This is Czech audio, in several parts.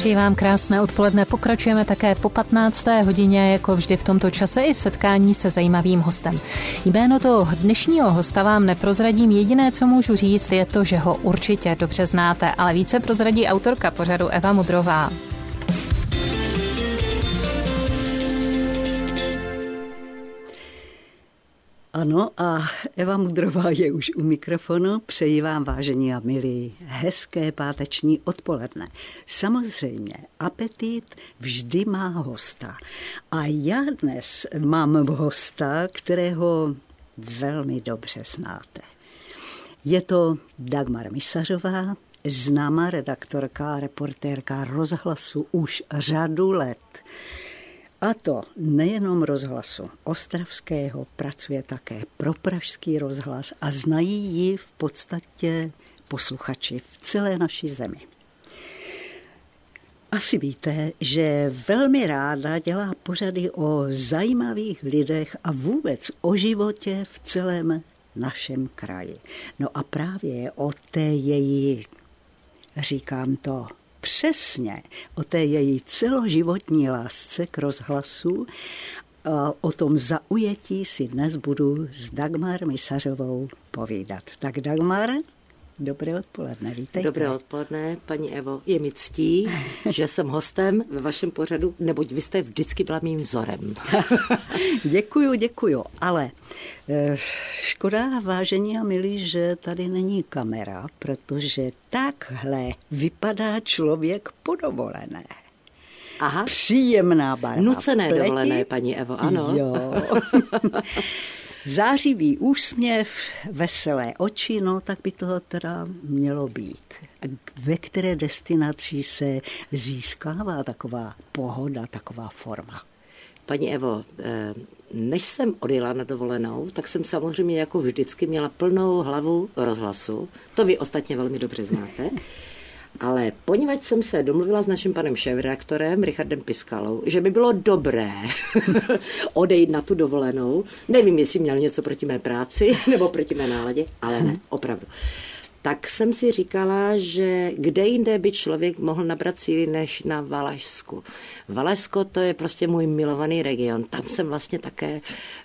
Přeji vám krásné odpoledne. Pokračujeme také po 15. hodině, jako vždy v tomto čase i setkání se zajímavým hostem. Jméno toho dnešního hosta vám neprozradím, jediné, co můžu říct, je to, že ho určitě dobře znáte, ale více prozradí autorka pořadu Eva Mudrová. Ano, a Eva Mudrová je už u mikrofonu. Přeji vám, vážení a milí, hezké páteční odpoledne. Samozřejmě, apetit vždy má hosta. A já dnes mám hosta, kterého velmi dobře znáte. Je to Dagmar Misařová, známá redaktorka, reportérka Rozhlasu už řadu let. A to nejenom Rozhlasu ostravského, pracuje také pro Pražský rozhlas a znají ji v podstatě posluchači v celé naší zemi. Asi víte, že velmi ráda dělá pořady o zajímavých lidech a vůbec o životě v celém našem kraji. No a právě o té její, říkám to přesně, o té její celoživotní lásce k rozhlasu, a o tom zaujetí si dnes budu s Dagmar Misařovou povídat. Tak Dagmar, dobré odpoledne, vítejte. Dobré odpoledne, paní Evo. Je mi ctí, že jsem hostem ve vašem pořadu, neboť vy jste vždycky byla mým vzorem. Děkuju, ale škoda, vážení a milí, že tady není kamera, protože takhle vypadá člověk po dovolené. Aha. Příjemná barva. Nucené pleti. Dovolené, paní Evo, ano. Jo. Zářivý úsměv, veselé oči, no tak by toho teda mělo být. Ve které destinaci se získává taková pohoda, taková forma? Paní Evo, než jsem odjela na dovolenou, tak jsem samozřejmě jako vždycky měla plnou hlavu Rozhlasu. To vy ostatně velmi dobře znáte. Ale poněvadž jsem se domluvila s naším panem šéfredaktorem Richardem Piskalou, že by bylo dobré odejít na tu dovolenou, nevím, jestli měl něco proti mé práci nebo proti mé náladě, ale ne, opravdu. Tak jsem si říkala, že kde jinde by člověk mohl nabrat síly než na Valašsku. Valašsko, to je prostě můj milovaný region. Tam jsem vlastně také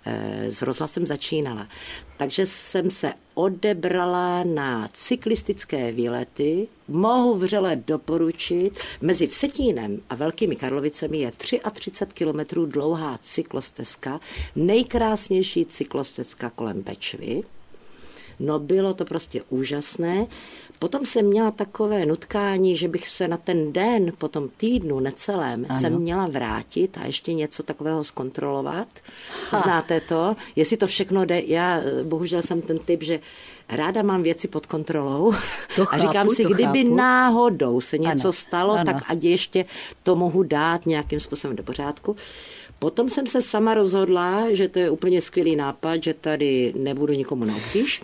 s rozhlasem začínala. Takže jsem se odebrala na cyklistické výlety. Mohu vřele doporučit. Mezi Vsetínem a Velkými Karlovicemi je 33 kilometrů dlouhá cyklostezka. Nejkrásnější cyklostezka kolem Bečvy. No bylo to prostě úžasné. Potom jsem měla takové nutkání, že bych se na ten den, po tom týdnu necelém, jsem měla vrátit a ještě něco takového zkontrolovat. Znáte to? Jestli to všechno jde, já bohužel jsem ten typ, že ráda mám věci pod kontrolou a říkám si, kdyby náhodou se něco stalo, tak ať ještě to mohu dát nějakým způsobem do pořádku. Potom jsem se sama rozhodla, že to je úplně skvělý nápad, že tady nebudu nikomu na obtíž.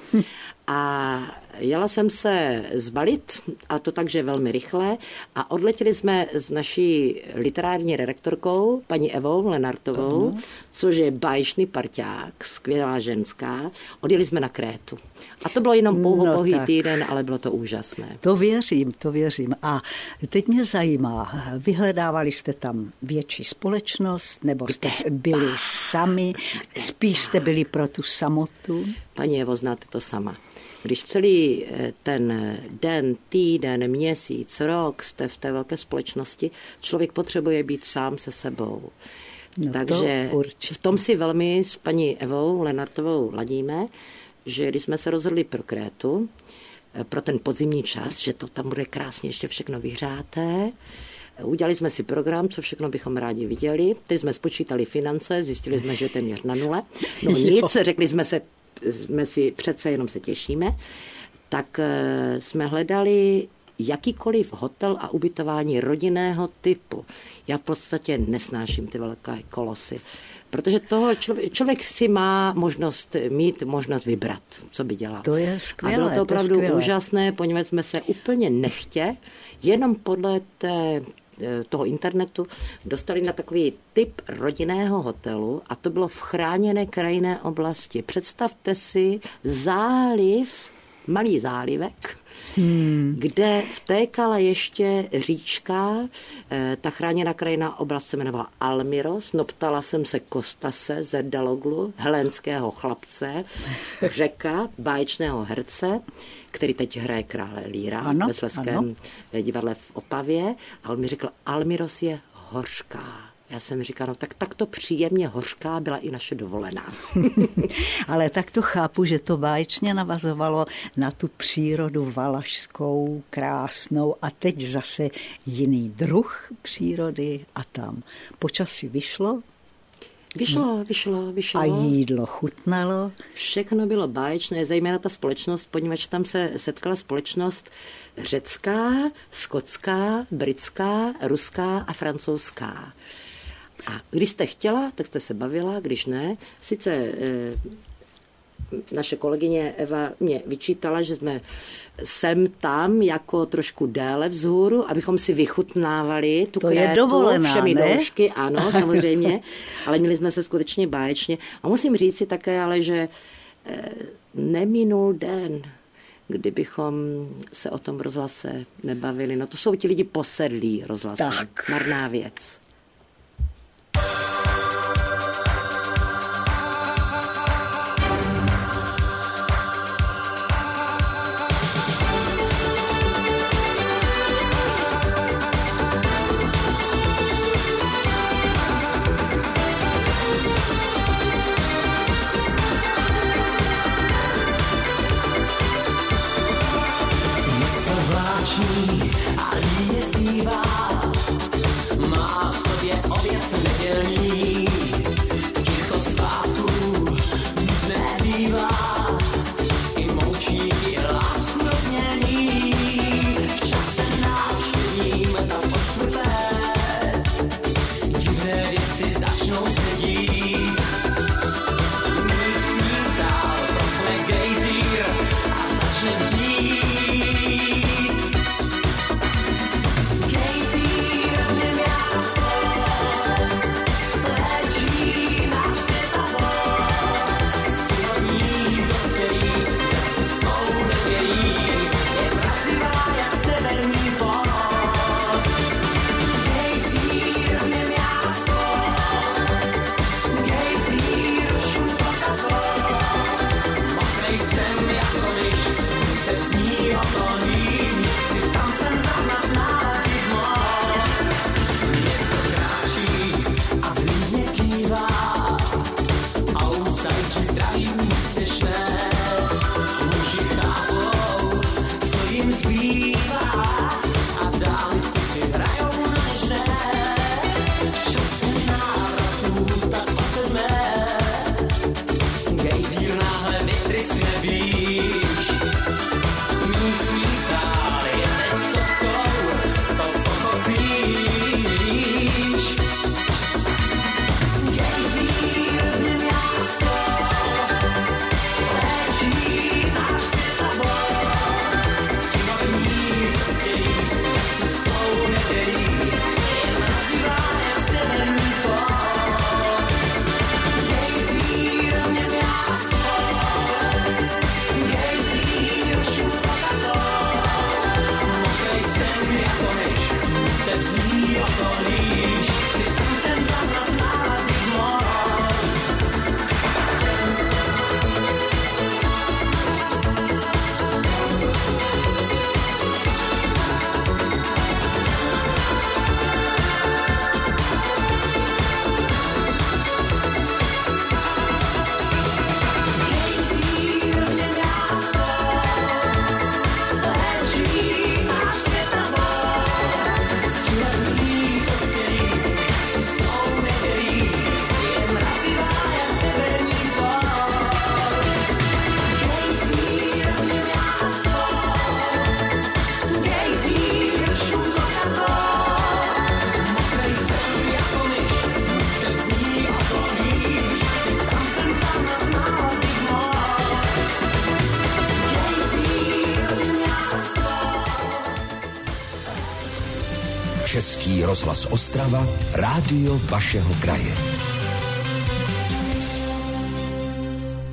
A jela jsem se zbalit, a to takže velmi rychle, a odletěli jsme s naší literární redaktorkou, paní Evou Lenartovou, což je báječný parťák, skvělá ženská. Odjeli jsme na Krétu. A to bylo jenom pouhý týden, ale bylo to úžasné. To věřím. A teď mě zajímá, vyhledávali jste tam větší společnost, nebo jste byli sami, spíš jste byli pro tu samotu? Paní Evo, znáte to sama. Když celý ten den, týden, měsíc, rok jste v té velké společnosti, člověk potřebuje být sám se sebou. No takže v tom si velmi s paní Evou Lenartovou ladíme, že když jsme se rozhodli pro Krétu, pro ten podzimní čas, že to tam bude krásně ještě všechno vyhřáté, udělali jsme si program, co všechno bychom rádi viděli. Teď jsme spočítali finance, zjistili jsme, že téměř na nule. No nic, řekli jsme si přece jenom se těšíme, tak jsme hledali jakýkoliv hotel a ubytování rodinného typu. Já v podstatě nesnáším ty velké kolosy, protože toho člověk si má mít možnost vybrat, co by dělal. To je skvělé. A bylo to opravdu úžasné, poněvadž jsme se úplně nechtě, jenom podle toho internetu dostali na takový typ rodinného hotelu a to bylo v chráněné krajinné oblasti. Představte si záliv malý zálivek, kde vtékala ještě říčka, ta chráněná krajinná oblast se jmenovala Almiros, ptala jsem se Kostase z Erdaloglu, helénského chlapce, Řeka, báječného herce, který teď hraje krále Líra ve Slezském divadle v Opavě, a on mi řekl, Almiros je hořká. Já jsem říkala, no tak to příjemně hořká byla i naše dovolená. Ale tak to chápu, že to báječně navazovalo na tu přírodu valašskou, krásnou, a teď zase jiný druh přírody a tam počasí vyšlo. Vyšlo. A jídlo chutnalo. Všechno bylo báječné, zejména ta společnost, poněvadž tam se setkala společnost řecká, skotská, britská, ruská a francouzská. A když jste chtěla, tak jste se bavila, když ne. Sice naše kolegyně Eva mě vyčítala, že jsme sem tam jako trošku déle vzhůru, abychom si vychutnávali tu krétu všemi doušky, ano, samozřejmě, ale měli jsme se skutečně báječně. A musím říct si také, ale že neminul den, kdybychom se o tom rozhlase nebavili. No to jsou ti lidi posedlí rozhlasem. Tak. Marná věc. A líně zpívá, má v sobě oběd nedělní, ticho svátku nutné bývá, i moučníky lásku rozmělní, v čase návštěvním tam po čtvrté, divné věci začnou se dít. Místní sál propne gejzír a začne vřít. Český rozhlas Ostrava, rádio vašeho kraje.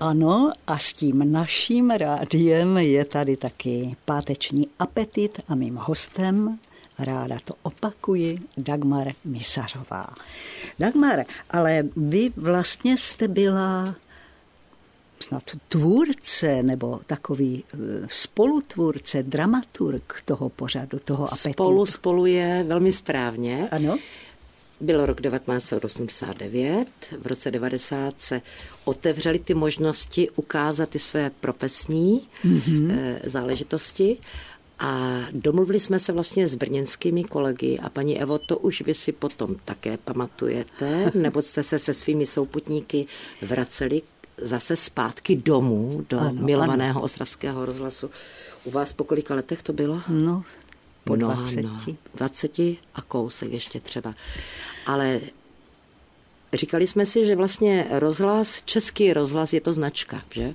Ano, a s tím naším rádiem je tady taky páteční apetit a mým hostem, ráda to opakuji, Dagmar Misařová. Dagmar, ale vy vlastně jste byla snad tvůrce nebo takový spolutvůrce, dramaturg toho pořadu, toho apetitu. Spolu je velmi správně. Ano. Bylo rok 1989, v roce 90 se otevřely ty možnosti ukázat ty své profesní záležitosti a domluvili jsme se vlastně s brněnskými kolegy a paní Evo, to už vy si potom také pamatujete, nebo jste se se svými souputníky vraceli zase zpátky domů do milovaného ostravského rozhlasu. U vás po kolika letech to bylo? No, po 20. 20 a kousek ještě třeba. Ale říkali jsme si, že vlastně rozhlas, český rozhlas je to značka, že?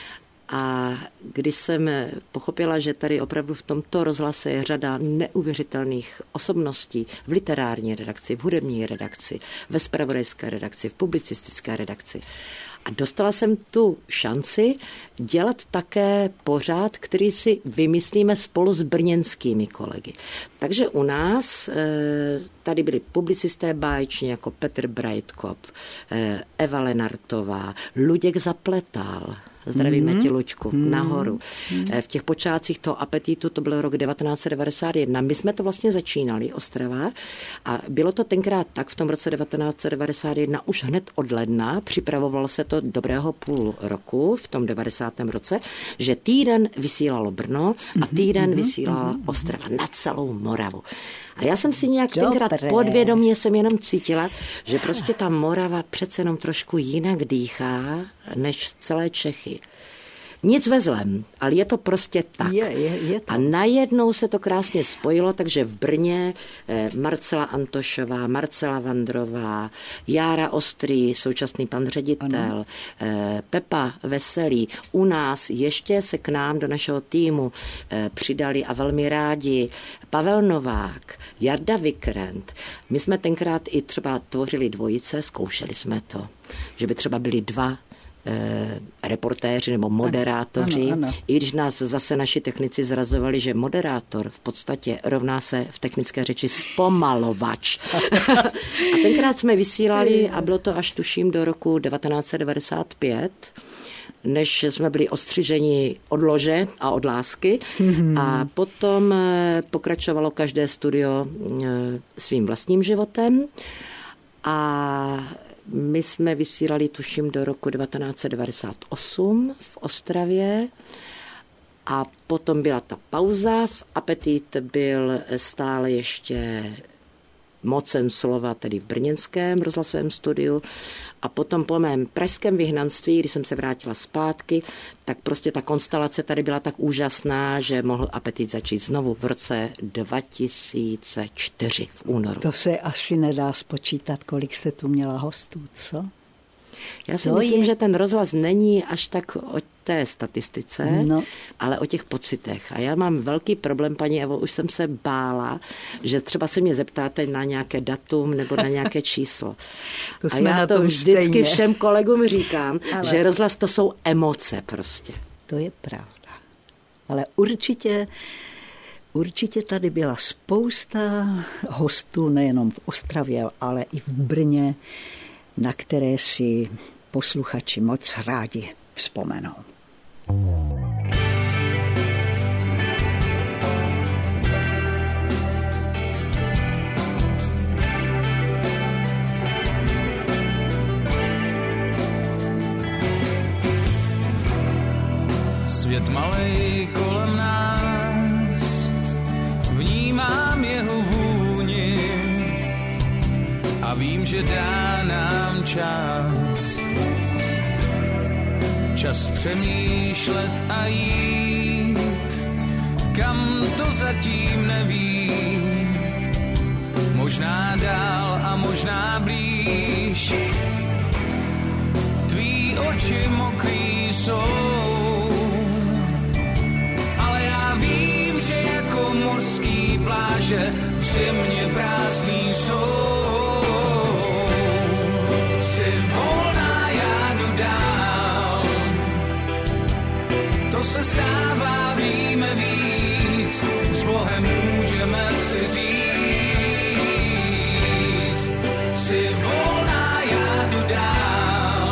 A když jsem pochopila, že tady opravdu v tomto rozhlase je řada neuvěřitelných osobností v literární redakci, v hudební redakci, ve zpravodajské redakci, v publicistické redakci. A dostala jsem tu šanci dělat také pořad, který si vymyslíme spolu s brněnskými kolegy. Takže u nás tady byli publicisté báječní jako Petr Breitkopf, Eva Lenartová, Luděk Zapletal, zdravíme ti, Luďku, nahoru. V těch počátcích toho apetitu, to byl rok 1991. My jsme to vlastně začínali, Ostrava, a bylo to tenkrát tak v tom roce 1991, už hned od ledna, připravovalo se to dobrého půl roku, v tom 90. roce, že týden vysílalo Brno a týden vysílala Ostrava na celou Moravu. A já jsem si nějak tenkrát podvědomě jsem jenom cítila, že prostě ta Morava přece jenom trošku jinak dýchá než celé Čechy. Nic ve zlem, ale je to prostě tak. Je to. A najednou se to krásně spojilo, takže v Brně Marcela Antošová, Marcela Vandrová, Jára Ostrý, současný pan ředitel, Pepa Veselý. U nás ještě se k nám do našeho týmu přidali a velmi rádi Pavel Novák, Jarda Vikrent. My jsme tenkrát i třeba tvořili dvojice, zkoušeli jsme to, že by třeba byli dva reportéři nebo moderátoři, ano. I když nás zase naši technici zrazovali, že moderátor v podstatě rovná se v technické řeči zpomalovač. A tenkrát jsme vysílali a bylo to až tuším do roku 1995, než jsme byli ostřiženi od lože a od lásky. A potom pokračovalo každé studio svým vlastním životem a my jsme vysílali, tuším, do roku 1998 v Ostravě a potom byla ta pauza. V Apetit byl stále ještě mocen slova, tedy v brněnském rozhlasovém studiu. A potom po mém pražském vyhnanství, když jsem se vrátila zpátky, tak prostě ta konstelace tady byla tak úžasná, že mohl Apetit začít znovu v roce 2004 v únoru. To se asi nedá spočítat, kolik jste tu měla hostů, co? Já si myslím, že ten rozhlas není až tak o té statistice, ale o těch pocitech. A já mám velký problém, paní Evo, už jsem se bála, že třeba se mě zeptáte na nějaké datum nebo na nějaké číslo. A já to vždycky stejně všem kolegům říkám, že rozhlas to jsou emoce prostě. To je pravda. Ale určitě tady byla spousta hostů, nejenom v Ostravě, ale i v Brně, na které si posluchači moc rádi vzpomenou. Svět malej kolem nás, vnímám jeho vůni a vím, že dá nám čas přemýšlet a jít, kam to zatím nevím, možná dál a možná blíž. Tvý oči mokrý jsou, ale já vím, že jako mořský pláže v zimě prázdný jsou. Jsi volná, já jdu dál, si říct, jsi volná, já jdu dál.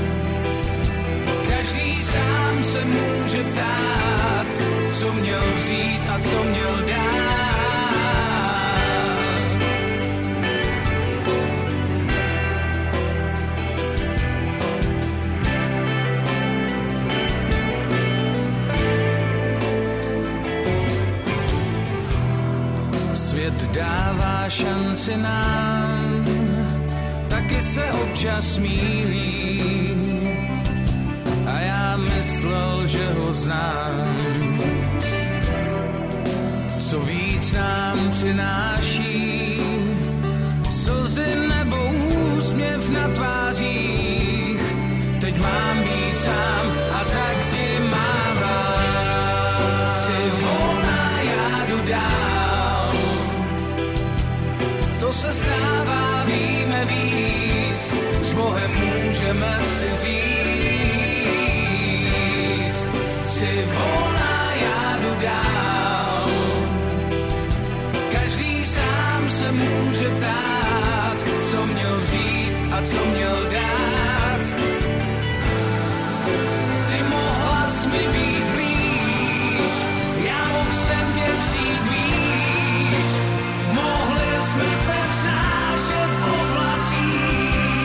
Každý sám se může ptát, co měl vzít a co měl dát. Svět dává šanci nám, taky se občas mýlí. A já myslel, že ho znám. Co víc nám přináší slzy nebo úsměv na tvářích. Teď mám být sám a tak ti mávám. Jsi volná, já jdu dál. To se stává, víme víc, s Bohem můžeme si říct. Jsi volná, já jdu dál. Každý sám se může ptát, co měl vzít a co měl dát. Ty mohla jsi mi být blíž, já mohl jsem tě vzít výš. Mohli jsme se vznášet v oblacích.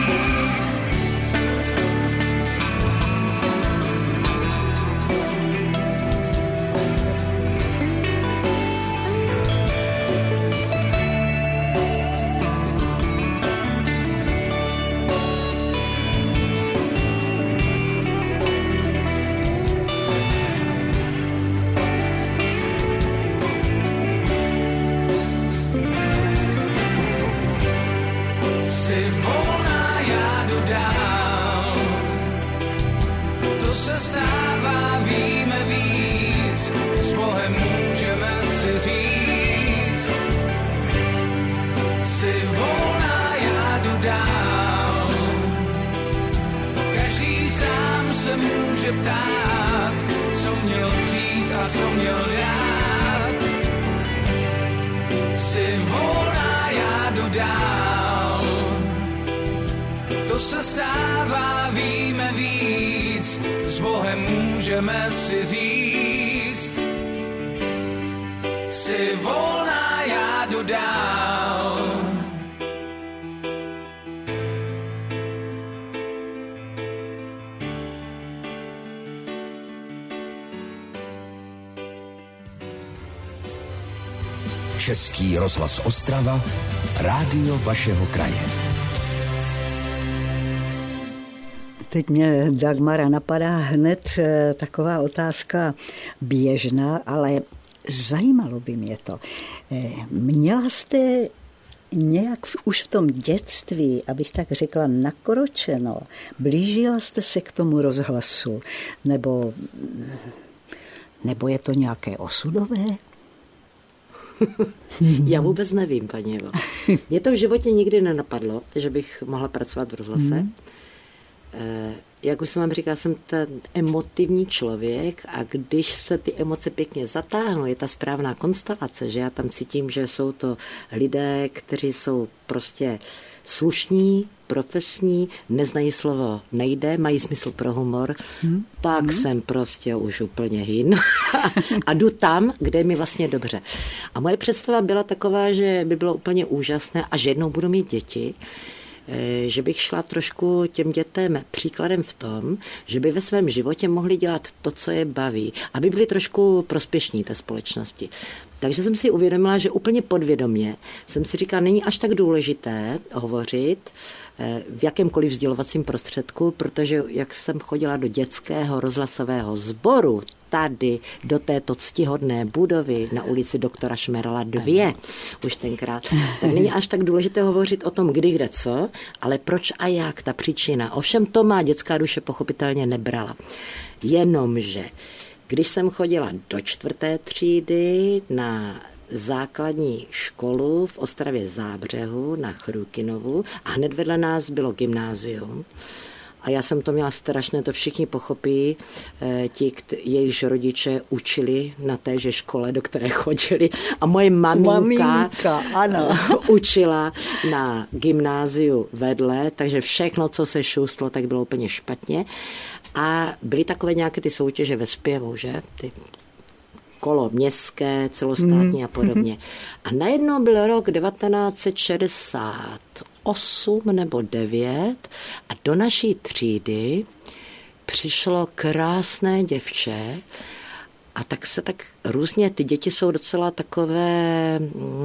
Jsi volná, já jdu dál. To se stává, víme víc, s Bohem můžeme si říct. Jsi volná, já jdu dál. Každý sám se může ptát, co měl vzít a co měl dát. Jsi volná, já jdu dál. To se stává, víme víc, s Bohem můžeme si říct. Jsi volná, já jdu dál. Český rozhlas Ostrava, rádio vašeho kraje. Teď mě, Dagmara, napadá hned taková otázka běžná, ale zajímalo by mě to. Měla jste nějak už v tom dětství, abych tak řekla, nakročeno? Blížila jste se k tomu rozhlasu? Nebo je to nějaké osudové? Já vůbec nevím, paní Evo. Mě to v životě nikdy nenapadlo, že bych mohla pracovat v rozhlase. Jak už jsem vám říkala, jsem ten emotivní člověk a když se ty emoce pěkně zatáhnou, je ta správná konstelace, že já tam cítím, že jsou to lidé, kteří jsou prostě slušní, profesní, neznají slovo nejde, mají smysl pro humor, tak jsem prostě už úplně hin a jdu tam, kde je mi vlastně dobře. A moje představa byla taková, že by bylo úplně úžasné, až jednou budu mít děti, že bych šla trošku těm dětem příkladem v tom, že by ve svém životě mohli dělat to, co je baví, aby byli trošku prospěšní té společnosti. Takže jsem si uvědomila, že úplně podvědomě jsem si říkala, není až tak důležité hovořit v jakémkoliv sdělovacím prostředku, protože jak jsem chodila do dětského rozhlasového sboru, tady do této ctihodné budovy na ulici doktora Šmerala 2, už tenkrát, tak není až tak důležité hovořit o tom, kdy, kde, co, ale proč a jak, ta příčina. Ovšem to má dětská duše pochopitelně nebrala. Jenomže, když jsem chodila do 4. třídy na základní školu v Ostravě Zábřehu na Chrukinovu a hned vedle nás bylo gymnázium, A já jsem to měla strašné, to všichni pochopí, jejichž rodiče učili na téže škole, do které chodili. A moje maminka ano. učila na gymnáziu vedle, takže všechno, co se šustlo, tak bylo úplně špatně. A byly takové nějaké ty soutěže ve zpěvu, že? Ty kolo městské, celostátní a podobně. A najednou byl rok 1968 nebo 9 a do naší třídy přišlo krásné děvče a tak se tak různě, ty děti jsou docela takové,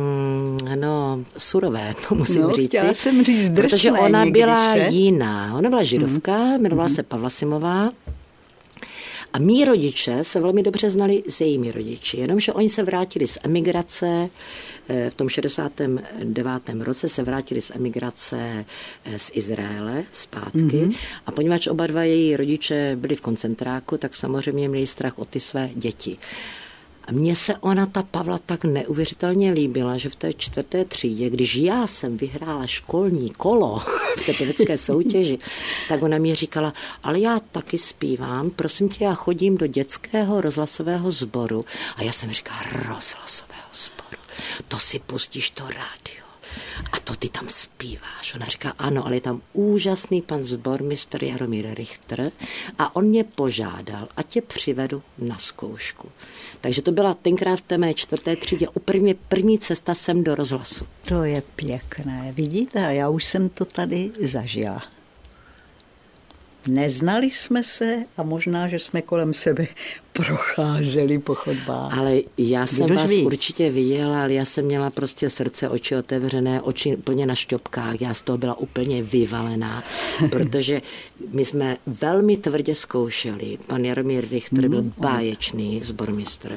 surové, to musím říct. Jsem říct drsné, protože ona byla že? jiná. Ona byla židovka, jmenovala se Pavla Simová. A mí rodiče se velmi dobře znali s jejími rodiči, jenomže oni se vrátili z emigrace, v tom 69. roce se vrátili z emigrace z Izraele zpátky a poněvadž oba dva její rodiče byli v koncentráku, tak samozřejmě měli strach o ty své děti. A mně se ona, ta Pavla, tak neuvěřitelně líbila, že v té 4. třídě, když já jsem vyhrála školní kolo v té pěvecké soutěži, tak ona mi říkala, ale já taky zpívám, prosím tě, já chodím do dětského rozhlasového sboru. A já jsem říkala, rozhlasového sboru, to si pustíš to rádio. A to ty tam zpíváš. Ona říká, ano, ale je tam úžasný pan sbormistr Jaromír Richter a on mě požádal, ať tě přivedu na zkoušku. Takže to byla tenkrát v té mé 4. třídě první cesta sem do rozhlasu. To je pěkné, vidíte, já už jsem to tady zažila. Neznali jsme se a možná, že jsme kolem sebe procházeli po chodbách. Ale já jsem vás určitě viděla, ale já jsem měla prostě srdce, oči otevřené, oči plně na šťopkách. Já z toho byla úplně vyvalená, protože my jsme velmi tvrdě zkoušeli. Pan Jaromír Richter byl báječný sbormistr.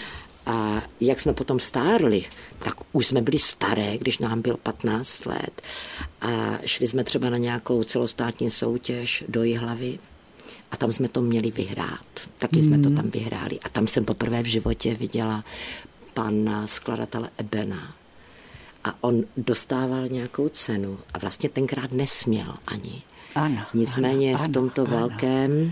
A jak jsme potom stárli, tak už jsme byli staré, když nám bylo 15 let. A šli jsme třeba na nějakou celostátní soutěž do Jihlavy a tam jsme to měli vyhrát. Taky jsme to tam vyhráli. A tam jsem poprvé v životě viděla pana skladatele Ebena. A on dostával nějakou cenu a vlastně tenkrát nesměl ani. Ano, nicméně ano, v tomto velkém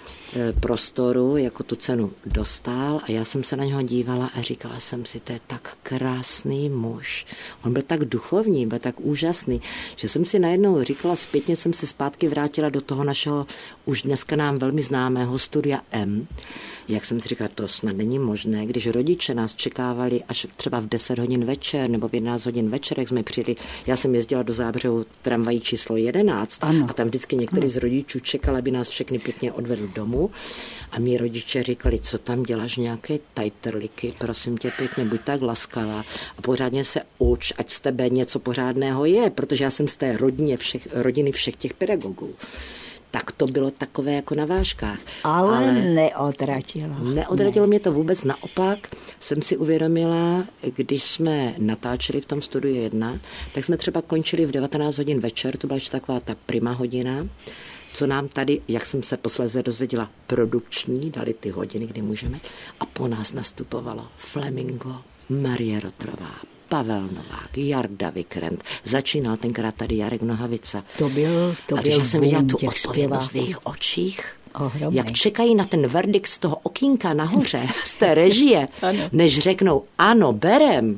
prostoru jako tu cenu dostal a já jsem se na něho dívala a říkala jsem si, to je tak krásný muž. On byl tak duchovní, byl tak úžasný, že jsem si najednou říkala, zpětně jsem se zpátky vrátila do toho našeho už dneska nám velmi známého Studia M. Jak jsem si říkala, to snad není možné, když rodiče nás čekávali až třeba v 10 hodin večer nebo v 11 hodin večer, jak jsme přijeli. Já jsem jezdila do Záhřebu tramvají číslo 11 a tam vždycky některý z rodičů čekal, aby nás všechny pěkně odvedl domů. A mí rodiče říkali, co tam děláš, nějaké tajtrliky, prosím tě pěkně, buď tak laskavá a pořádně se uč, ať z tebe něco pořádného je, protože já jsem z té rodiny všech těch pedagogů. Tak to bylo takové jako na vážkách. Ale neodradilo. Neodradilo mě to vůbec, naopak jsem si uvědomila, když jsme natáčeli v tom Studiu 1, tak jsme třeba končili v 19 hodin večer, to byla ještě taková ta prima hodina, co nám tady, jak jsem se posléze dozvěděla, produkční, dali ty hodiny, kdy můžeme, a po nás nastupovalo Flamingo, Marie Rotrová, Pavel Novák, Jarda Vikrent, začínal tenkrát tady Jarek Nohavica. To byl a když já jsem viděla tu odpovědnost v jejich očích, ohromný. Jak čekají na ten verdikt z toho okýnka nahoře, z té režie, než řeknou ano, berem,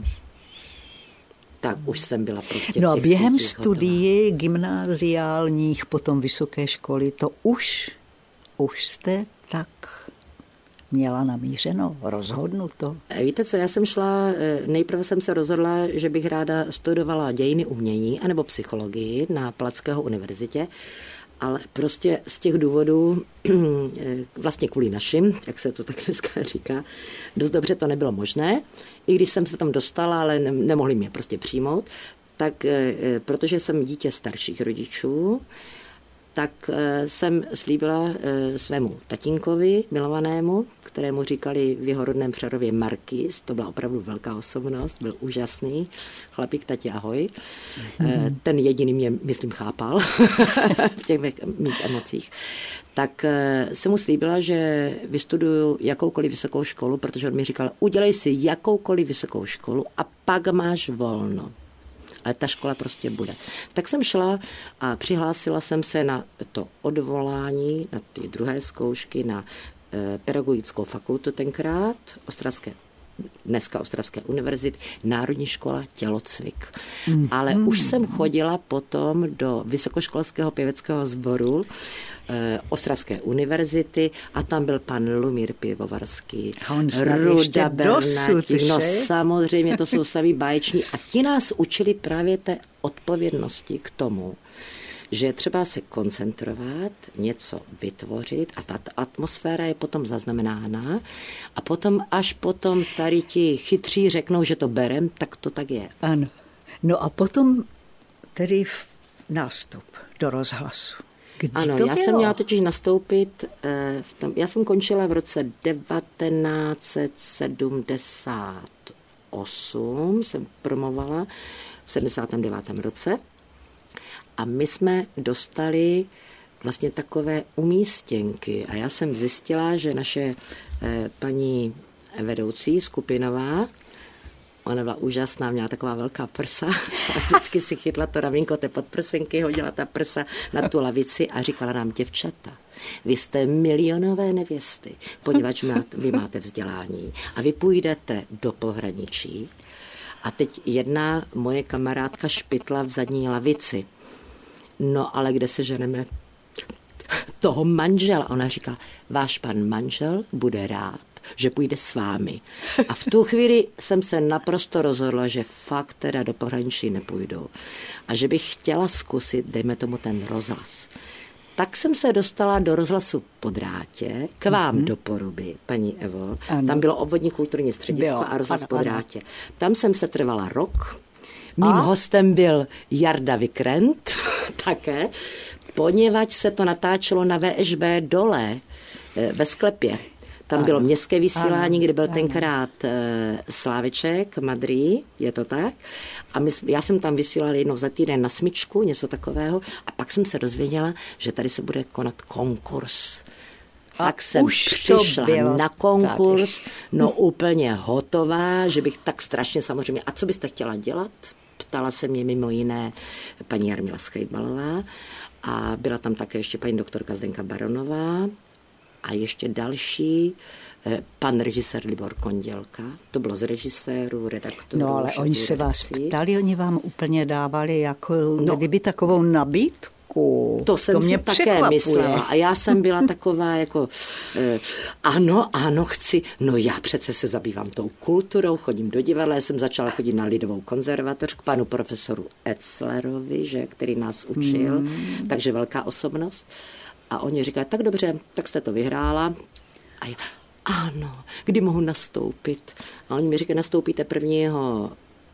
tak už jsem byla prostě No a během studií gymnáziálních, potom vysoké školy, to už jste tak měla namířeno, rozhodnuto. Víte co, já jsem šla, nejprve jsem se rozhodla, že bych ráda studovala dějiny umění anebo psychologii na Palackého univerzitě, ale prostě z těch důvodů, vlastně kvůli našim, jak se to tak dneska říká, dost dobře to nebylo možné, i když jsem se tam dostala, ale nemohli mě prostě přijmout, tak protože jsem dítě starších rodičů, tak jsem slíbila svému tatínkovi milovanému, kterému říkali v jeho rodném Přerově Markýz, to byla opravdu velká osobnost, byl úžasný, chlapík, tati, ahoj. Ten jediný mě, myslím, chápal v těch mých emocích. Tak jsem mu slíbila, že vystuduju jakoukoliv vysokou školu, protože on mi říkal, udělej si jakoukoliv vysokou školu a pak máš volno. ale ta škola prostě bude. Tak jsem šla a přihlásila jsem se na to odvolání, na ty druhé zkoušky, na pedagogickou fakultu tenkrát, dneska Ostravské univerzity, Národní škola tělocvik. Ale už jsem chodila potom do Vysokoškolského pěveckého sboru Ostravské univerzity a tam byl pan Lumír Pivovarský, Ruda Bernátík, no samozřejmě, to jsou sami báječní a ti nás učili právě té odpovědnosti k tomu, že je třeba se koncentrovat, něco vytvořit a ta atmosféra je potom zaznamenána a potom, až potom tady ti chytří řeknou, že to berem, tak to tak je. Ano. No a potom tedy nástup do rozhlasu. Kdy ano, já jsem měla totiž nastoupit, já jsem končila v roce 1978, jsem promovala v 79. roce. A my jsme dostali vlastně takové umístěnky. A já jsem zjistila, že naše paní vedoucí skupinová, ona byla úžasná, měla taková velká prsa a vždycky si chytla to ramínko té podprsenky, hodila ta prsa na tu lavici a říkala nám, děvčata, vy jste milionové nevěsty, poněvadž vy máte vzdělání a vy půjdete do pohraničí. A teď jedna moje kamarádka špitla v zadní lavici. No, ale kde se ženeme toho manžela? Ona říkala, váš pan manžel bude rád, že půjde s vámi. A v tu chvíli jsem se naprosto rozhodla, že fakt teda do pohraničí nepůjdu. A že bych chtěla zkusit, dejme tomu ten rozhlas. Tak jsem se dostala do rozhlasu Po Drátě, k vám do Poruby, paní Evo. Ano. Tam bylo obvodní kulturní středisko a rozhlas Po Drátě. Tam jsem se trvala rok. Mým hostem byl Jarda Vikrent také, poněvadž se to natáčelo na VŠB dole ve sklepě. Tam bylo městské vysílání, kde byl tenkrát Sláveček, Madrý, je to tak. A já jsem tam vysílala jednou za týden na smyčku, něco takového. A pak jsem se dozvěděla, že tady se bude konat konkurs. Tak jsem přišla na konkurs, no úplně hotová, že bych tak strašně samozřejmě, a co byste chtěla dělat? Ptala se mě mimo jiné paní Jarmila Schejbalová a byla tam také ještě paní doktorka Zdenka Baronová a ještě další, pan režisér Libor Kondělka, to bylo z režisérů, redaktorů. No ale oni se vás ptali, oni vám úplně dávali jako kdyby takovou nabídku. To jsem si také myslela. A já jsem byla taková jako, ano, chci. No já přece se zabývám tou kulturou, chodím do divadla, já jsem začala chodit na Lidovou konzervatoř k panu profesoru Etzlerovi, že, který nás učil, takže velká osobnost. A oni říkají, tak dobře, tak jste to vyhrála. A já, ano, kdy mohu nastoupit? A oni mi říkají, nastoupíte 1.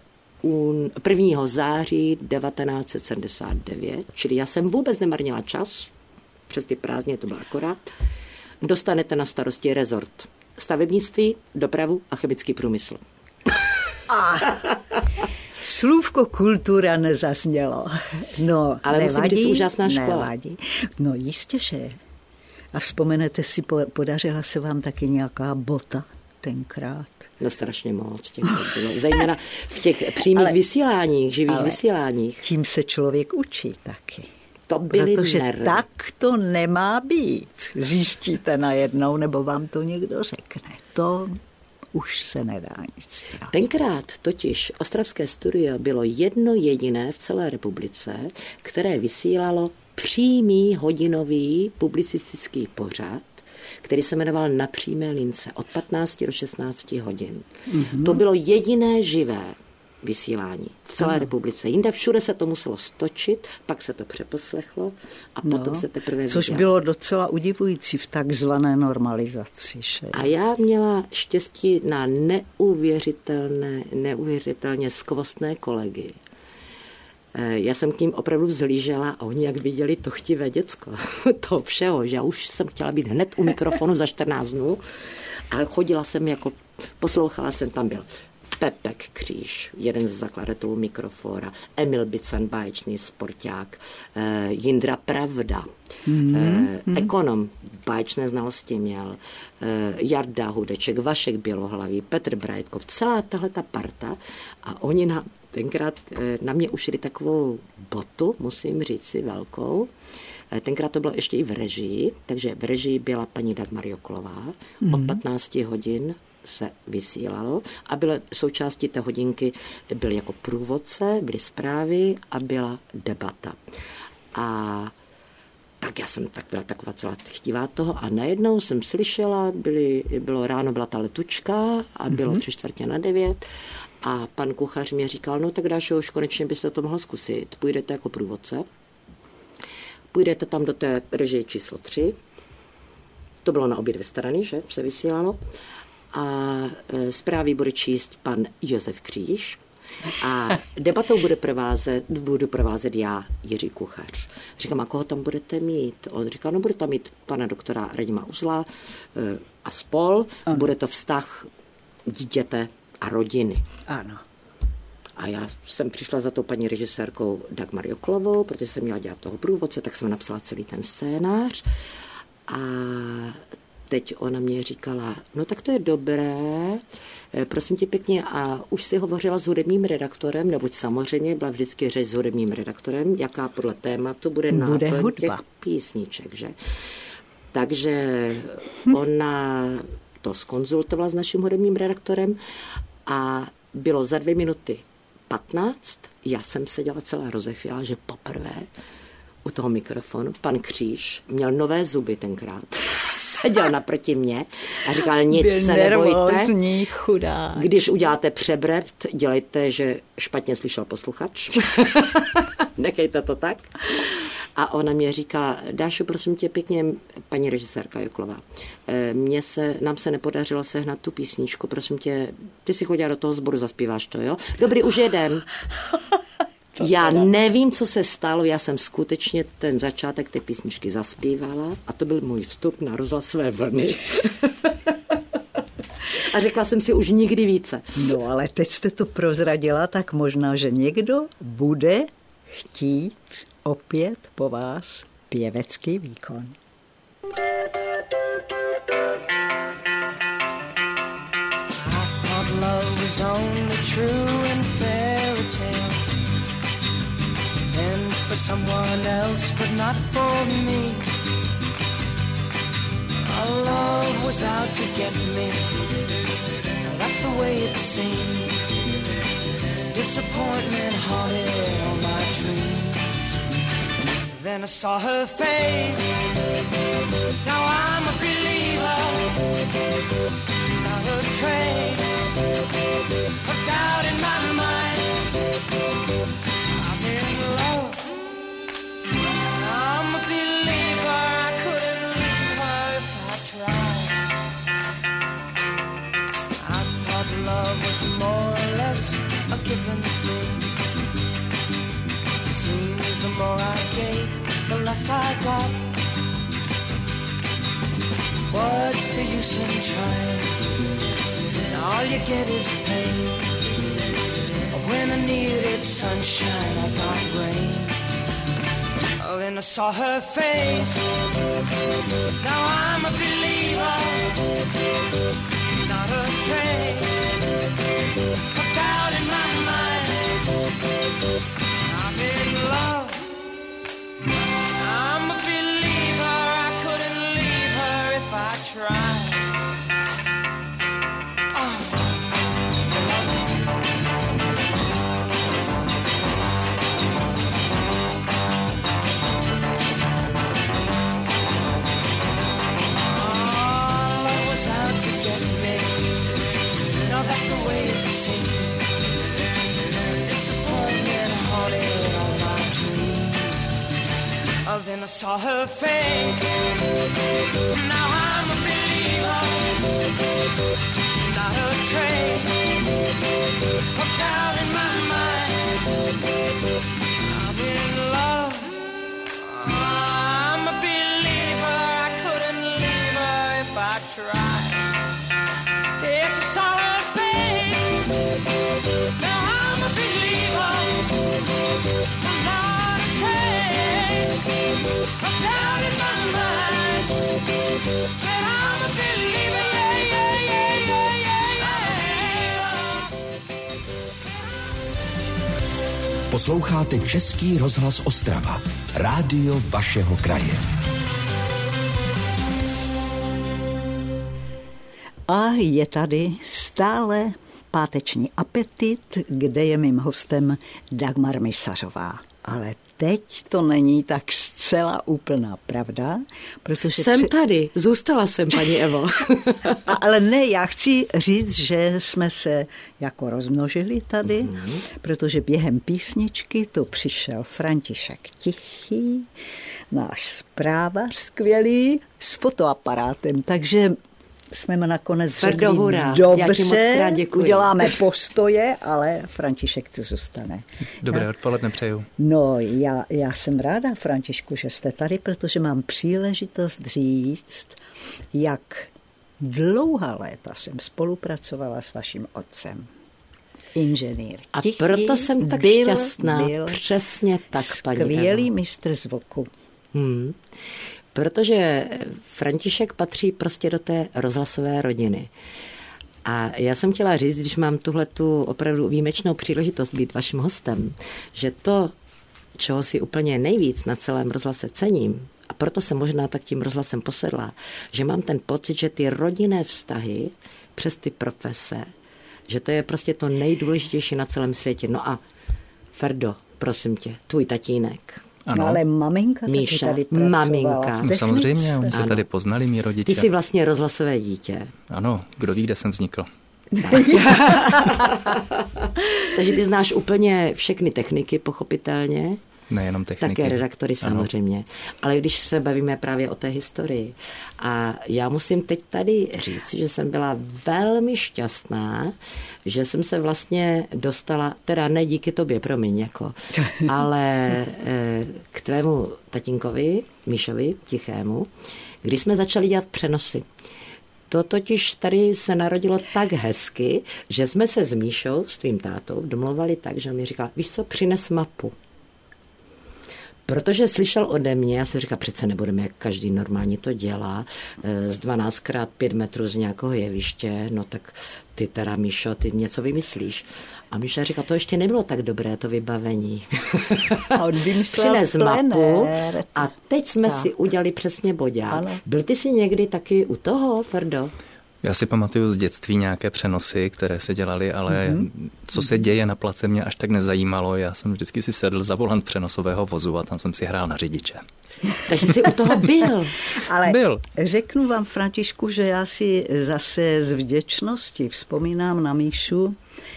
září 1979, čili já jsem vůbec nemarnila čas, přes ty prázdniny to bylo akorát, dostanete na starosti rezort stavebnictví, dopravu a chemický průmysl. Slůvko kultura nezaznělo. No, ale musí být úžasná škola. Nevadí. No jistě, že. A vzpomenete si, podařila se vám taky nějaká bota tenkrát? No strašně moc těch bylo. Zejména v těch přímých vysíláních, živých vysíláních. Tím se člověk učí taky. To byly protože nervy. Tak to nemá být. Zjistíte najednou, nebo vám to někdo řekne. To už se nedá nic dělat. Tenkrát totiž Ostravské studio bylo jedno jediné v celé republice, které vysílalo přímý hodinový publicistický pořad, který se jmenoval Na přímé lince od 15 do 16 hodin. To bylo jediné živé vysílání v celé republice. Jinde všude se to muselo stočit, pak se to přeposlechlo a potom se teprve což vidělo. Bylo docela udivující v takzvané normalizaci. Že? A já měla štěstí na neuvěřitelně skvostné kolegy. Já jsem k ním opravdu vzhlížela a oni jak viděli to chtivé děcko, to všeho, že já už jsem chtěla být hned u mikrofonu za 14 dnů a chodila jsem poslouchala jsem, tam byl Pepek Kříž, jeden z zakladatelů Mikrofora, Emil Bican, báječný sporták, Jindra Pravda, ekonom, báječné znalosti měl, Jarda Hudeček, Vašek Bělohlavý, Petr Brajetkov, celá tahleta parta a oni tenkrát na mě ušili takovou botu, musím říct si, velkou. Tenkrát to bylo ještě i v režii, takže v režii byla paní Dagmar Joklová. Od 15 hodin se vysílalo a byla součástí té hodinky byly jako průvodce, byly zprávy a byla debata. A tak já jsem tak byla taková celá chtivá toho a najednou jsem slyšela, bylo ráno, byla ta letučka a bylo 8:45 a pan kuchař mě říkal, no tak Dášo, už konečně byste to mohla zkusit, půjdete jako průvodce, půjdete tam do té režie číslo 3, to bylo na obě dvě strany, že se vysílalo, a zprávy bude číst pan Josef Kříž a debatou budu provázet já, Jiří Kuchař. Říkám, a koho tam budete mít? On říkal, no bude tam mít pana doktora Radima Uzla a spol, bude to vztah dítěte a rodiny. Ano. A já jsem přišla za tou paní režisérkou Dagmar Joklovou, protože jsem měla dělat toho průvodce, tak jsem napsala celý ten scénář a teď ona mě říkala, no tak to je dobré, prosím tě pěkně, a už si hovořila s hudebním redaktorem, neboť samozřejmě byla vždycky řeč s hudebním redaktorem, jaká podle tématu bude náplň těch písniček, že? Takže ona to zkonzultovala s naším hudebním redaktorem a bylo za 2:15, já jsem seděla celá rozechvěla, že poprvé u toho mikrofonu pan Kříž měl nové zuby tenkrát. Seděl naproti mě a říkal, nic se nebojte. Chudák. Když uděláte přebrept, dělejte, že špatně slyšel posluchač. Nechejte to tak. A ona mě říkala, Dášo, prosím tě pěkně, paní režisérka Joklová, nám se nepodařilo sehnat tu písničku, prosím tě, ty si chodila do toho sboru, zaspíváš to, jo? Dobrý, už jedem. Já nevím, co se stalo, já jsem skutečně ten začátek té písničky zaspívala a to byl můj vstup na rozhlasové vlny. A řekla jsem si už nikdy více. No ale teď jste to prozradila, tak možná, že někdo bude chtít opět po vás pěvecký výkon. For someone else, but not for me. Our love was out to get me. That's the way it seemed. Disappointment haunted all my dreams. Then I saw her face. Now I'm a believer. Not a trace of doubt in my mind. I'm in love. I'm a believer, I couldn't leave her if I tried. I thought love was more or less a given thing. It seems the more I gave, the less I got. What's the use in trying? All you get is pain. When I needed sunshine, I got rain. Then I saw her face. Now I'm a believer. Not a trace of doubt in my mind. I'm in love. I'm a believer. I couldn't leave her if I tried. Then I saw her face. Now I'm a believer. Not a trace of doubt in my mind. I'm in love. I'm a believer. I couldn't leave her if I tried. Yes, I saw her face. Now I'm a believer. I'm not a trace of doubt in my mind. Said I'm a believer, yeah, yeah, yeah, yeah, yeah, yeah. Posloucháte Český rozhlas Ostrava, rádio vašeho kraje. A je tady stále páteční apetit, kde je mým hostem Dagmar Misařová. Ale teď to není tak zcela úplná pravda, protože... Jsem tady, zůstala jsem, paní Evo. Ale ne, já chci říct, že jsme se jako rozmnožili tady, protože během písničky to přišel František Tichý, náš zprávař skvělý, s fotoaparátem, takže jsme nakonec řekli, dobře, uděláme postoje, ale František tu zůstane. Dobré odpoledne přeju. No, já jsem ráda, Františku, že jste tady, protože mám příležitost říct, jak dlouhá léta jsem spolupracovala s vaším otcem. Inženýr Tichý. A proto jsem tak šťastná. Přesně tak, paní Evo. Skvělý mistr zvuku. Protože František patří prostě do té rozhlasové rodiny. A já jsem chtěla říct, když mám tuhletu opravdu výjimečnou příležitost být vaším hostem, že to, čeho si úplně nejvíc na celém rozhlase cením, a proto jsem možná tak tím rozhlasem posedla, že mám ten pocit, že ty rodinné vztahy přes ty profese, že to je prostě to nejdůležitější na celém světě. No a Ferdo, prosím tě, tvůj tatínek. Ano. No ale maminka Míša, tady pracovala. maminka. No, samozřejmě, oni se tady poznali, mý rodiče. Ty jsi vlastně rozhlasové dítě. Ano, kdo ví, kde jsem vznikl. Takže ty znáš úplně všechny techniky, pochopitelně. Nejenom techniky. Také redaktory samozřejmě. Ano. Ale když se bavíme právě o té historii. A já musím teď tady říct, že jsem byla velmi šťastná, že jsem se vlastně dostala, teda ne díky tobě, promiň, jako, ale k tvému tatínkovi, Míšovi Tichému, když jsme začali dělat přenosy. To totiž tady se narodilo tak hezky, že jsme se s Míšou, s tvým tátou, domluvali tak, že on mi říkal, víš co, přines mapu. Protože slyšel ode mě, já si říkal, přece nebudeme, jak každý normálně to dělá, z 12x5 metrů z nějakého jeviště, no tak ty teda, Míšo, ty něco vymyslíš. A Míša říkal, to ještě nebylo tak dobré, to vybavení. A on přines mapu a teď jsme si udělali přesně bodák. Byl ty si někdy taky u toho, Ferdo? Já si pamatuju z dětství nějaké přenosy, které se dělaly, ale co se děje na place mě až tak nezajímalo. Já jsem vždycky si sedl za volant přenosového vozu a tam jsem si hrál na řidiče. Takže jsi u toho byl. Ale řeknu vám, Františku, že já si zase z vděčnosti vzpomínám na Míšu,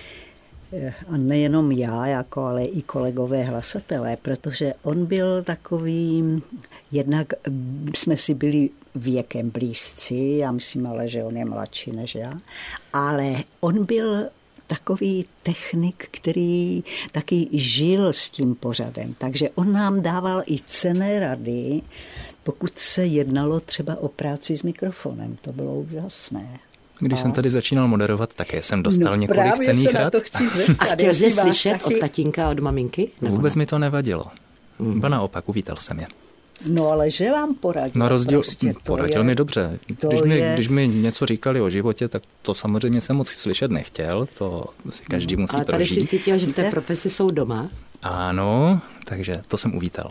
a nejenom já, jako, ale i kolegové hlasatelé, protože on byl takový, jednak jsme si byli věkem blízcí, já myslím ale, že on je mladší než já, ale on byl takový technik, který taky žil s tím pořadem, takže on nám dával i cenné rady, pokud se jednalo třeba o práci s mikrofonem, to bylo úžasné. Když jsem tady začínal moderovat, také jsem dostal několik cenných rad. A chtěl jsi slyšet od tatínka a od maminky? Vůbec mi to nevadilo. Ba naopak, uvítal jsem je. No ale že vám poradil? Na rozdíl, prostě poradil mi dobře. Když mi něco říkali o životě, tak to samozřejmě jsem moc slyšet nechtěl, to si každý musí prožít. Ale tady si cítil, že v té profesi jsou doma? Ano, takže to jsem uvítal.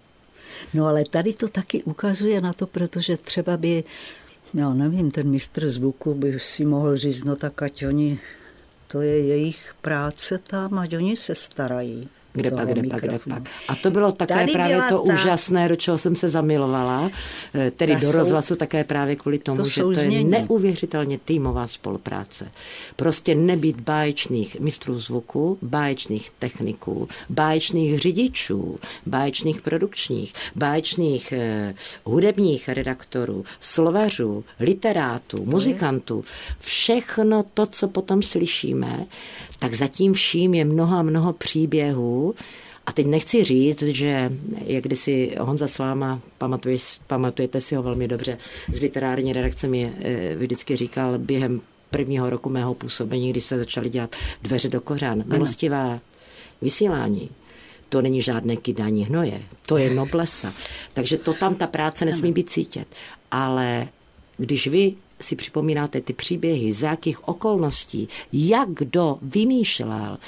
No ale tady to taky ukazuje na to, protože třeba by, já nevím, ten mistr zvuku by si mohl říct, no tak ať oni, to je jejich práce tam, ať oni se starají. Kde pak. A to bylo také tady právě to úžasné, do čeho jsem se zamilovala, tedy do rozhlasu také právě kvůli tomu, že to je neuvěřitelně týmová spolupráce. Prostě nebýt báječných mistrů zvuku, báječných techniků, báječných řidičů, báječných produkčních, báječných hudebních redaktorů, slovařů, literátů, muzikantů. Všechno to, co potom slyšíme, tak zatím vším je mnoho příběhů. A teď nechci říct, že jak kdysi Honza Sláma, pamatujete si ho velmi dobře, z literární redakce mi vždycky říkal během prvního roku mého působení, když se začaly dělat Dveře do kořán. Milostivá vysílání. To není žádné kydání hnoje, to je noblesa. Takže to tam ta práce nesmí být cítit. Ale když vy si připomínáte ty příběhy, z jakých okolností, jak kdo vymýšlel,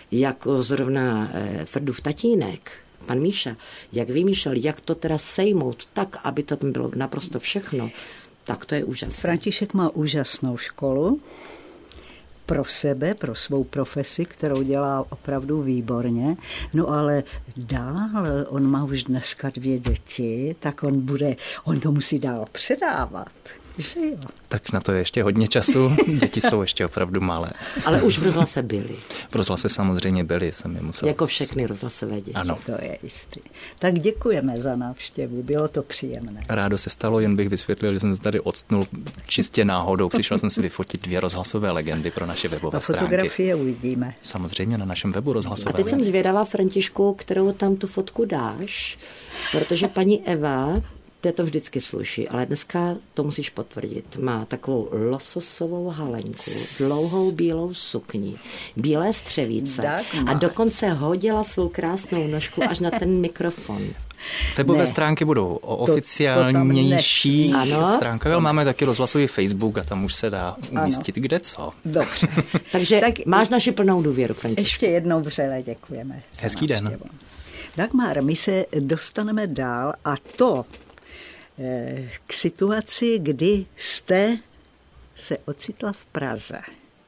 jako zrovna Ferdův tatínek, pan Míša, jak vymýšlel, jak to teda sejmout tak, aby to tam bylo naprosto všechno, tak to je úžasné. František má úžasnou školu pro sebe, pro svou profesi, kterou dělá opravdu výborně. No ale dál, on má už dneska 2 děti, tak on to musí dál předávat. Že jo? Tak na to je ještě hodně času, děti jsou ještě opravdu malé. Ale už v rozhlase byli. V rozhlase samozřejmě byli, jsem je musel... Jako všechny rozhlasové děti. Ano. To je jistý. Tak děkujeme za návštěvu, bylo to příjemné. Rádo se stalo, jen bych vysvětlil, že jsem se tady odstnul čistě náhodou. Přišel jsem si vyfotit 2 rozhlasové legendy pro naše webové stránky. A fotografie uvidíme. Samozřejmě na našem webu rozhlasové. A teď jsem zvědavá, Františku, kterou tam tu fotku dáš, protože paní Eva, to vždycky sluší, ale dneska to musíš potvrdit. Má takovou lososovou halenku, dlouhou bílou sukni, bílé střevíce a dokonce hodila svou krásnou nožku až na ten mikrofon. Webové stránky budou oficiálnější stránky, ale máme taky rozhlasový Facebook a tam už se dá umístit kde co. Dobře. Takže máš naši plnou důvěru, Františku. Ještě jednou vřele děkujeme. Hezký den. Dagmar, my se dostaneme dál a to k situaci, kdy jste se ocitla v Praze.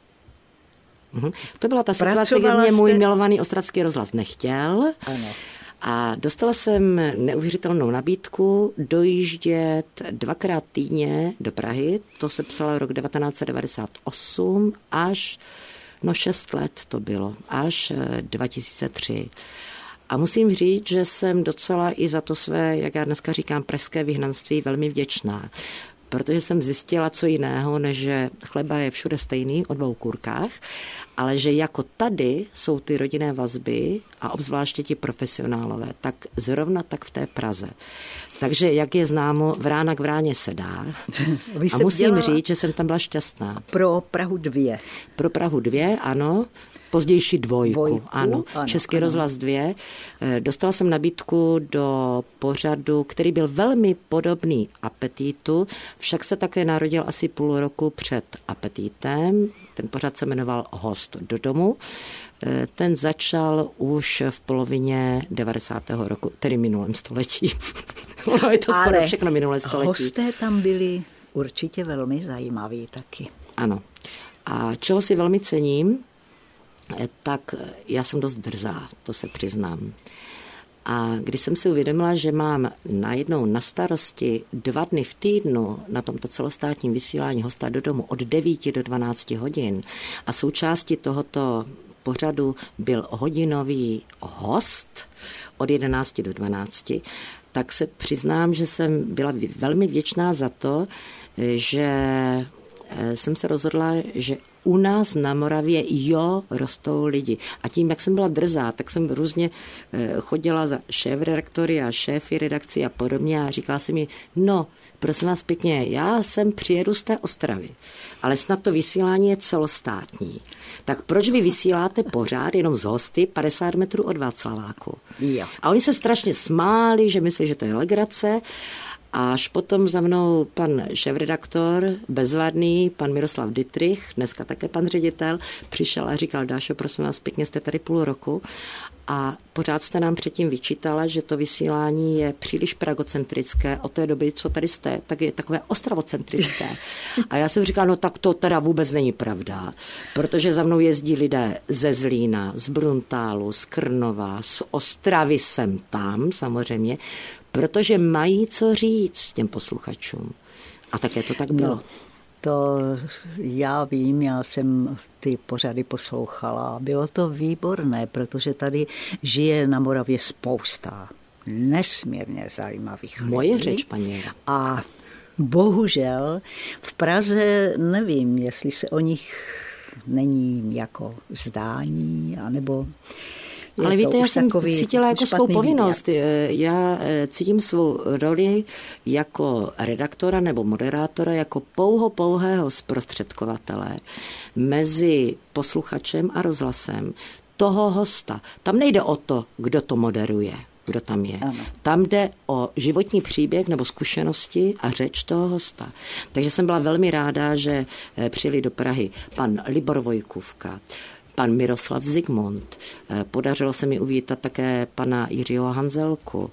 To byla ta situace, kdy mě můj milovaný ostravský rozhlas nechtěl. Ano. A dostala jsem neuvěřitelnou nabídku dojíždět 2krát týdně do Prahy. To se psalo rok 1998 až, 6 let to bylo, až 2003. A musím říct, že jsem docela i za to své, jak já dneska říkám, pražské vyhnanství velmi vděčná. Protože jsem zjistila co jiného, než že chleba je všude stejný o 2 kůrkách, ale že jako tady jsou ty rodinné vazby a obzvláště ti profesionálové, tak zrovna tak v té Praze. Takže, jak je známo, vrána k vráně se dá. A musím říct, že jsem tam byla šťastná. Pro Prahu 2. Pro Prahu 2, ano. Pozdější dvojku, ano. Český rozhlas 2. Dostala jsem nabídku do pořadu, který byl velmi podobný Apetitu, však se také narodil asi půl roku před Apetitem. Ten pořad se jmenoval Host do domu. Ten začal už v polovině 90. roku, tedy minulém století. Ono je to skoro všechno minulé století. Hosté tam byli určitě velmi zajímaví taky. Ano. A čeho si velmi cením, tak já jsem dost drzá, to se přiznám. A když jsem si uvědomila, že mám najednou na starosti 2 dny v týdnu na tomto celostátním vysílání Hosta do domu od 9 do 12 hodin a součástí tohoto pořadu byl hodinový host od 11 do 12, tak se přiznám, že jsem byla velmi vděčná za to, že jsem se rozhodla, že u nás na Moravě rostou lidi. A tím, jak jsem byla drzá, tak jsem různě chodila za šéfredaktory a šéfy redakcí a podobně a říkala jsem mi, prosím vás pěkně, já sem přijedu z té Ostravy, ale snad to vysílání je celostátní. Tak proč vy vysíláte pořád jenom z Hosty 50 metrů od Václaváku? Jo. A oni se strašně smáli, že myslí, že to je legrace. Až potom za mnou pan šéfredaktor, bezvadný, pan Miroslav Dittrich, dneska také pan ředitel, přišel a říkal, Dášo, prosím vás, pěkně jste tady půl roku a pořád jste nám předtím vyčítala, že to vysílání je příliš pragocentrické. Od té doby, co tady jste, tak je takové ostravocentrické. A já jsem říkala, tak to teda vůbec není pravda, protože za mnou jezdí lidé ze Zlína, z Bruntálu, z Krnova, z Ostravy jsem tam samozřejmě, protože mají co říct těm posluchačům. A také to tak bylo. To já vím, já jsem ty pořady poslouchala. Bylo to výborné, protože tady žije na Moravě spousta nesmírně zajímavých lidí. Moje řeč, paní. A bohužel v Praze nevím, jestli se o nich není jako zdání, anebo... Ale víte, já jsem cítila jako svou povinnost. Já cítím svou roli jako redaktora nebo moderátora jako pouhého zprostředkovatele mezi posluchačem a rozhlasem toho hosta. Tam nejde o to, kdo to moderuje, kdo tam je. Ano. Tam jde o životní příběh nebo zkušenosti a řeč toho hosta. Takže jsem byla velmi ráda, že přijeli do Prahy pan Libor Vojkůvka, pan Miroslav Zigmund. Podařilo se mi uvítat také pana Jiřího Hanzelku,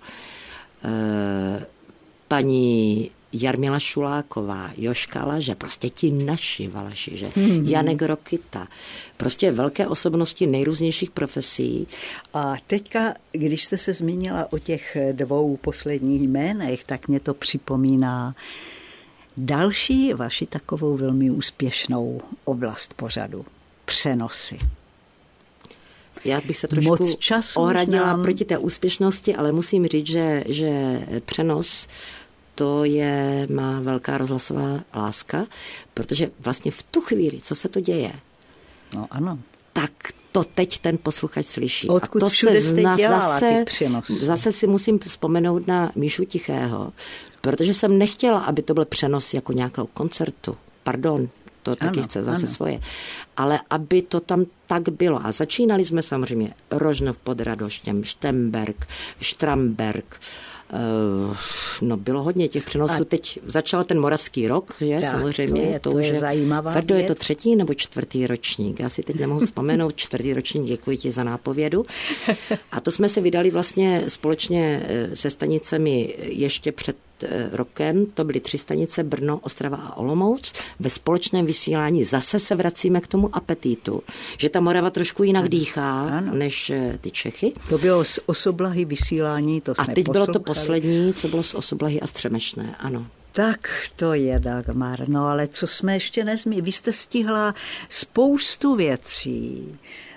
paní Jarmila Šuláková, Jožka Laže, prostě ti naši Valaši, že? Janek Rokita, prostě velké osobnosti nejrůznějších profesí. A teďka, když jste se zmínila o těch 2 posledních jménech, tak mě to připomíná další vaši takovou velmi úspěšnou oblast pořadu. Přenosy. Já bych se trošku ohradila proti té úspěšnosti, ale musím říct, že přenos to je má velká rozhlasová láska, protože vlastně v tu chvíli, co se to děje, no ano, tak to teď ten posluchač slyší. Odkud a to všude se jste dělala ty přenosy? Zase si musím vzpomenout na Míšu Tichého, protože jsem nechtěla, aby to byl přenos jako nějakého koncertu. Pardon, to taky chce zase svoje. Ale aby to tam tak bylo. A začínali jsme samozřejmě Rožnov pod Radoštěm, Štemberg, Štramberg, no bylo hodně těch přenosů. Teď začal ten Moravský rok, že? Tak, samozřejmě. To je zajímavá Ferdo, věc. je to 3. nebo 4. ročník? Já si teď nemohu vzpomenout. 4. ročník, děkuji ti za nápovědu. A to jsme se vydali vlastně společně se stanicemi ještě před rokem. To byly 3 stanice, Brno, Ostrava a Olomouc. Ve společném vysílání zase se vracíme k tomu apetitu, že ta Morava trošku jinak dýchá než ty Čechy. To bylo z Osoblahy vysílání, to jsme a teď bylo to poslední, co bylo z Osoblahy a Střemešné, ano. Tak to je, Dagmar, no ale co jsme ještě nezmínili? Vy jste stihla spoustu věcí,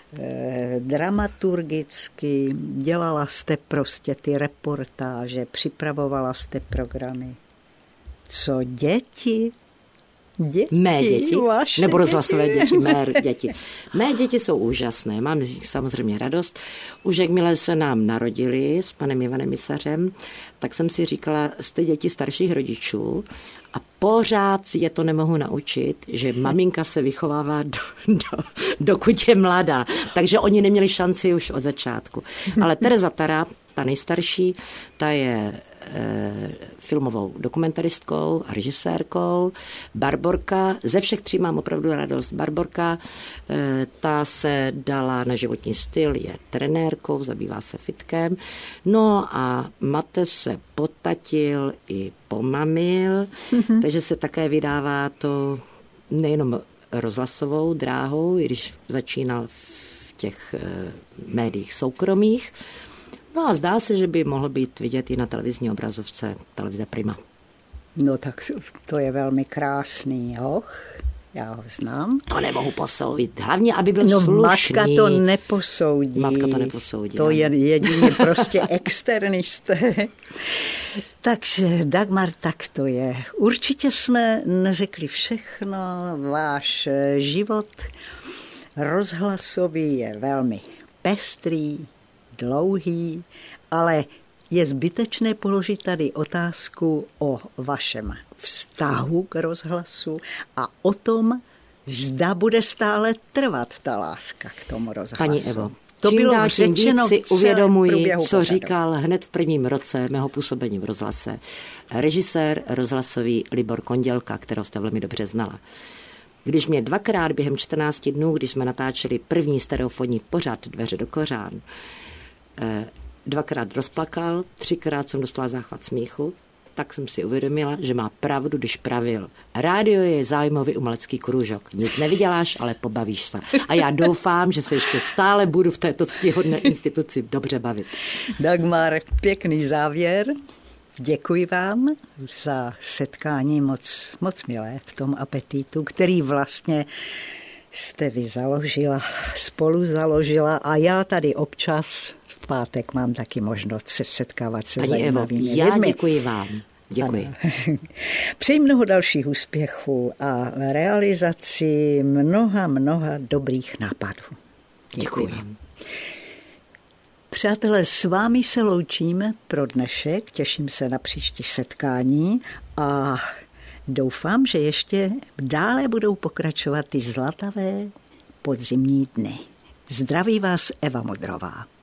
dramaturgicky, dělala jste prostě ty reportáže, připravovala jste programy. Co děti? Mé děti, vaše nebo rozhlasové děti, mé děti. Mé děti jsou úžasné, mám z nich samozřejmě radost. Už jakmile se nám narodili s panem Ivanem Misařem, tak jsem si říkala, jste děti starších rodičů a pořád je to nemohu naučit, že maminka se vychovává dokud je mladá. Takže oni neměli šanci už od začátku. Ale Tereza Tara, ta nejstarší, ta je filmovou dokumentaristkou a režisérkou. Barborka, ze všech 3 mám opravdu radost. Barborka, ta se dala na životní styl, je trenérkou, zabývá se fitkem. No a Mate se potatil i pomamil, takže se také vydává to nejenom rozhlasovou dráhou, i když začínal v těch médiích soukromých. No a zdá se, že by mohl být vidět i na televizní obrazovce televize Prima. No tak to je velmi krásný hoch, já ho znám. To nemohu posoudit, hlavně, aby byl slušný. Matka to neposoudí. Matka to neposoudí. To je jedině prostě externisté. Takže Dagmar, tak to je. Určitě jsme neřekli všechno, váš život rozhlasový je velmi pestrý, dlouhý, ale je zbytečné položit tady otázku o vašem vztahu k rozhlasu a o tom, zda bude stále trvat ta láska k tomu rozhlasu. Paní Evo, to čím bylo dál tím víc si uvědomuji, co pořadu říkal hned v 1. roce mého působení v rozhlase režisér rozhlasový Libor Kondělka, kterého jste velmi dobře znala. Když mě 2krát během 14 dnů, když jsme natáčeli první stereofonní pořad Dveře do kořán, 2krát rozplakal, 3krát jsem dostala záchvat smíchu, tak jsem si uvědomila, že má pravdu, když pravil. Rádio je zájmový umelecký krůžok. Nic nevyděláš, ale pobavíš se. A já doufám, že se ještě stále budu v této ctihodné instituci dobře bavit. Dagmar, pěkný závěr. Děkuji vám za setkání moc milé v tom apetitu, který vlastně jste vy spolu založila a já tady občas v pátek mám taky možnost se setkávat se zajímavými lidmi. Já děkuji vám. Děkuji. Přeji mnoho dalších úspěchů a realizaci mnoha dobrých nápadů. Děkuji vám. Přátelé, s vámi se loučíme pro dnešek, těším se na příští setkání a doufám, že ještě dále budou pokračovat ty zlatavé podzimní dny. Zdraví vás Eva Modrová.